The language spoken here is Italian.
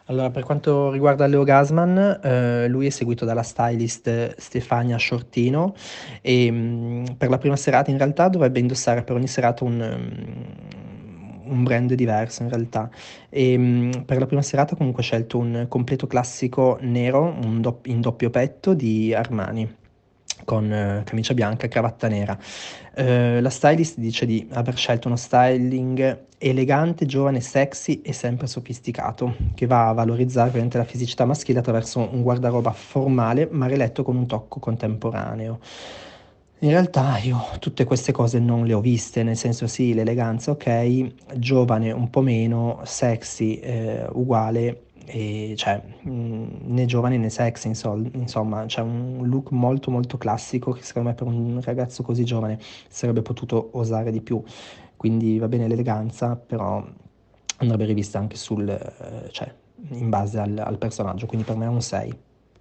Allora, per quanto riguarda Leo Gassman, lui è seguito dalla stylist Stefania Shortino e per la prima serata in realtà dovrebbe indossare per ogni serata un brand diverso in realtà. Per la prima serata comunque ha scelto un completo classico nero, in doppio petto di Armani, con camicia bianca e cravatta nera. La stylist dice di aver scelto uno styling elegante, giovane, sexy e sempre sofisticato, che va a valorizzare ovviamente la fisicità maschile attraverso un guardaroba formale ma riletto con un tocco contemporaneo. In realtà io tutte queste cose non le ho viste, nel senso sì, l'eleganza ok, giovane un po' meno, sexy uguale, e cioè né giovane né sexy, insomma, c'è un look molto molto classico che secondo me per un ragazzo così giovane sarebbe potuto osare di più. Quindi va bene l'eleganza, però andrebbe rivista anche cioè, in base al personaggio, quindi per me è un 6.